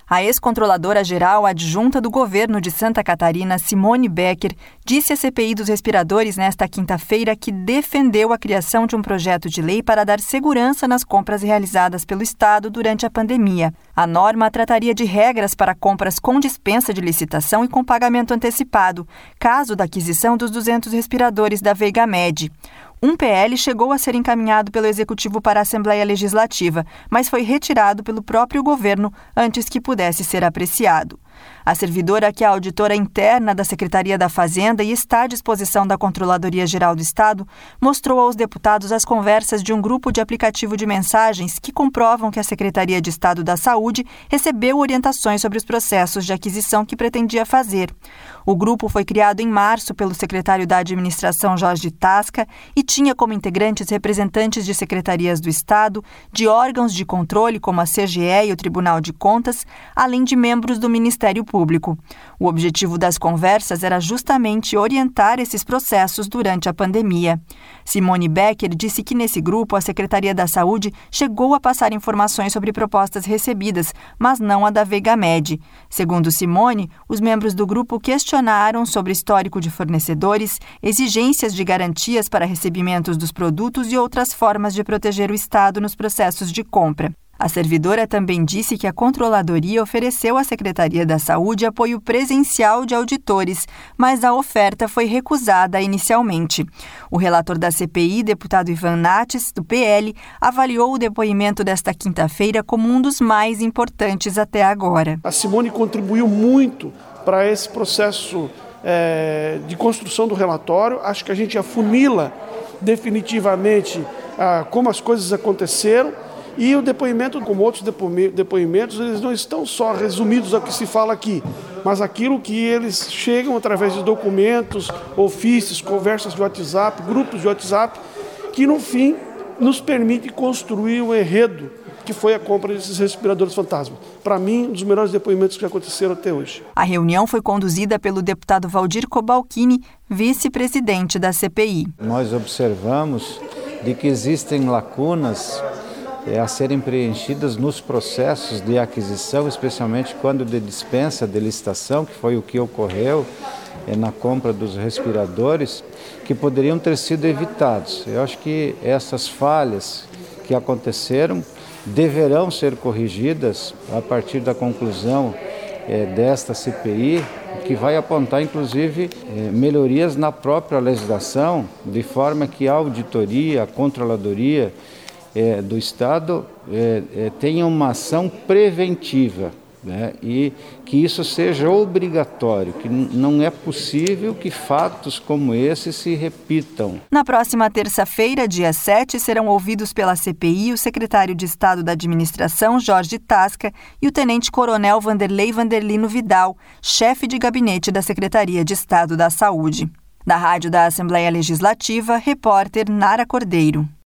A ex-controladora-geral adjunta do governo de Santa Catarina, Simone Becker, disse à CPI dos respiradores nesta quinta-feira que defendeu a criação de um projeto de lei para dar segurança nas compras realizadas pelo Estado durante a pandemia. A norma trataria de regras para compras com dispensa de licitação e com pagamento antecipado, caso da aquisição dos 200 respiradores da Veigamed. Um PL chegou a ser encaminhado pelo Executivo para a Assembleia Legislativa, mas foi retirado pelo próprio governo antes que pudesse ser apreciado. A servidora, que é a auditora interna da Secretaria da Fazenda e está à disposição da Controladoria Geral do Estado, mostrou aos deputados as conversas de um grupo de aplicativo de mensagens que comprovam que a Secretaria de Estado da Saúde recebeu orientações sobre os processos de aquisição que pretendia fazer. O grupo foi criado em março pelo secretário da Administração, Jorge Tasca, e tinha como integrantes representantes de secretarias do Estado, de órgãos de controle como a CGE e o Tribunal de Contas, além de membros do Ministério Público. O objetivo das conversas era justamente orientar esses processos durante a pandemia. Simone Becker disse que nesse grupo a Secretaria da Saúde chegou a passar informações sobre propostas recebidas, mas não a da Veigamed. Segundo Simone, os membros do grupo questionaram sobre histórico de fornecedores, exigências de garantias para recebimentos dos produtos e outras formas de proteger o Estado nos processos de compra. A servidora também disse que a Controladoria ofereceu à Secretaria da Saúde apoio presencial de auditores, mas a oferta foi recusada inicialmente. O relator da CPI, deputado Ivan Nates, do PL, avaliou o depoimento desta quinta-feira como um dos mais importantes até agora. A Simone contribuiu muito para esse processo de construção do relatório. Acho que a gente afunila definitivamente como as coisas aconteceram. E o depoimento, como outros depoimentos, eles não estão só resumidos ao que se fala aqui, mas aquilo que eles chegam através de documentos, ofícios, conversas de WhatsApp, grupos de WhatsApp, que no fim nos permite construir o enredo que foi a compra desses respiradores fantasma. Para mim, um dos melhores depoimentos que aconteceram até hoje. A reunião foi conduzida pelo deputado Valdir Cobalcini, vice-presidente da CPI. Nós observamos de que existem lacunas a serem preenchidas nos processos de aquisição, especialmente quando de dispensa de licitação, que foi o que ocorreu na compra dos respiradores, que poderiam ter sido evitados. Eu acho que essas falhas que aconteceram deverão ser corrigidas a partir da conclusão desta CPI, que vai apontar, inclusive, melhorias na própria legislação, de forma que a auditoria, a controladoria do Estado tenha uma ação preventiva, né? E que isso seja obrigatório, que não é possível que fatos como esse se repitam. Na próxima terça-feira, dia 7, serão ouvidos pela CPI o secretário de Estado da Administração, Jorge Tasca, e o tenente-coronel Vanderlei Vanderlino Vidal, chefe de gabinete da Secretaria de Estado da Saúde. Da Rádio da Assembleia Legislativa, repórter Nara Cordeiro.